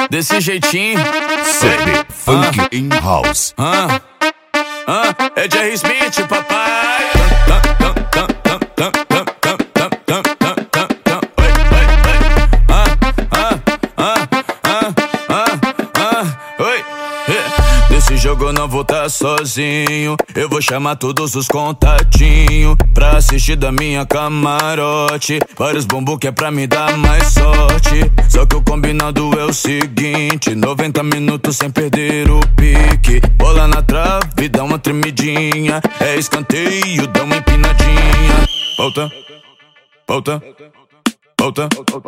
desse jeitinho. CB Funk in House. É Jerry Smith, papai. Desse jogo eu não vou tá sozinho. Eu vou chamar todos os contatinhos pra assistir da minha camarote. Vários bumbum que é pra me dar mais sorte. Só que o combinado é o seguinte: 90 minutos sem perder o pique. Bola na trave, dá uma tremidinha. É escanteio, dá uma empinadinha. Volta, volta, volta,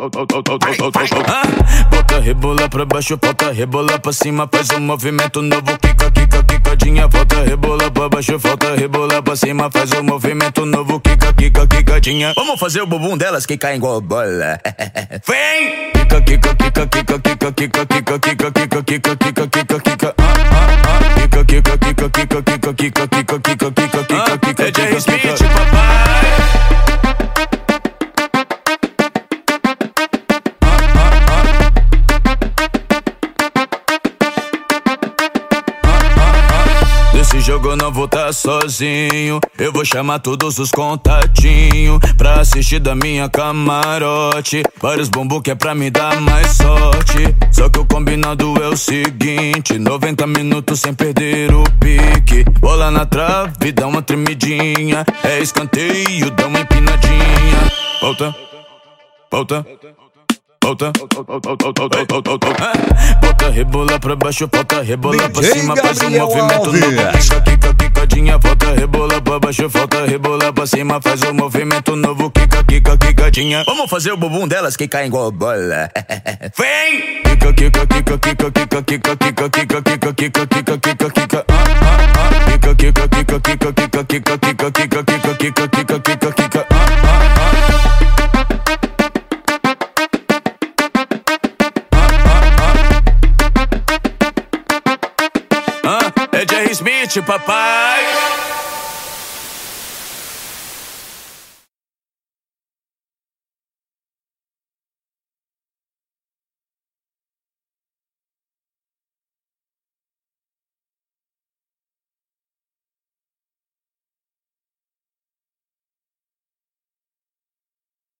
volta, rebola pra baixo, volta, rebola pra cima. Faz um movimento novo, quica, quica, quicadinha. Volta, rebola pra baixo, volta, rebola pra cima. Faz um movimento novo, quica, quica, quicadinha. Vamos fazer o bumbum delas que caem igual bola. Vem! Quica, quica, quica, quica, quica, quica, quica, quica, quica, quica, quica, quica, quica. Quica, quica, quica, quica, quica, quica, quica, quica, quica, quica, quica. É Jerry Smith, papai. Nesse jogo eu não vou tá sozinho. Eu vou chamar todos os contatinhos pra assistir da minha camarote. Vários bumbum que é pra me dar mais sorte. Só que o combinado é o seguinte: 90 minutos sem perder o pique. Bola na trave, dá uma tremidinha. É escanteio, dá uma empinadinha. Volta, volta, volta, volta, rebola pra baixo, volta, rebola pra cima. Faz um movimento novo, quica, quica, quicadinha. Volta, rebola pra baixo, volta, rebola pra cima. Faz um movimento novo, quica, quica, quicadinha. Vamos fazer o bumbum delas que caem igual bola. Vem! Quica, quica, quica, quica, quica, quica, quica, quica, quica, quica, quica, quica, quica. Quica, quica, quica, quica, quica, quica, quica, quica, quica, quica, quica, quica, quica. É Jerry Smith, papai.